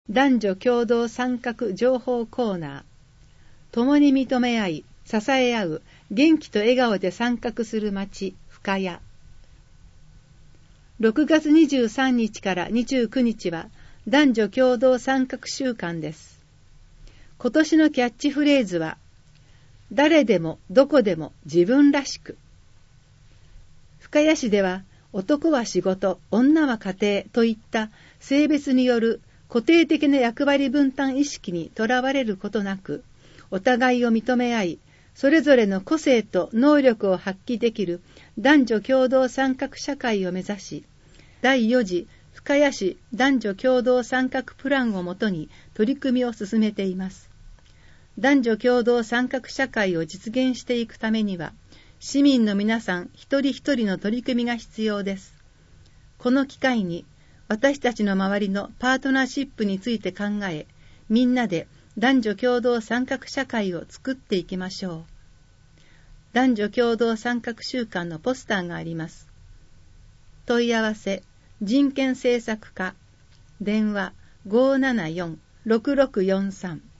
男女共同参画情報コーナー。共に認め合い、支え合う、元気と笑顔で参画する町、深谷。6月23日から29日は、男女共同参画週間です。今年のキャッチフレーズは、誰でもどこでも自分らしく。深谷市では、男は仕事、女は家庭といった性別による固定的な役割分担意識にとらわれることなく、お互いを認め合い、それぞれの個性と能力を発揮できる男女共同参画社会を目指し、第4次深谷市男女共同参画プランをもとに取り組みを進めています。男女共同参画社会を実現していくためには、市民の皆さん一人一人の取り組みが必要です。この機会に、私たちの周りのパートナーシップについて考え、みんなで男女共同参画社会を作っていきましょう。男女共同参画週間のポスターがあります。問い合わせ、人権政策課、電話 574-6643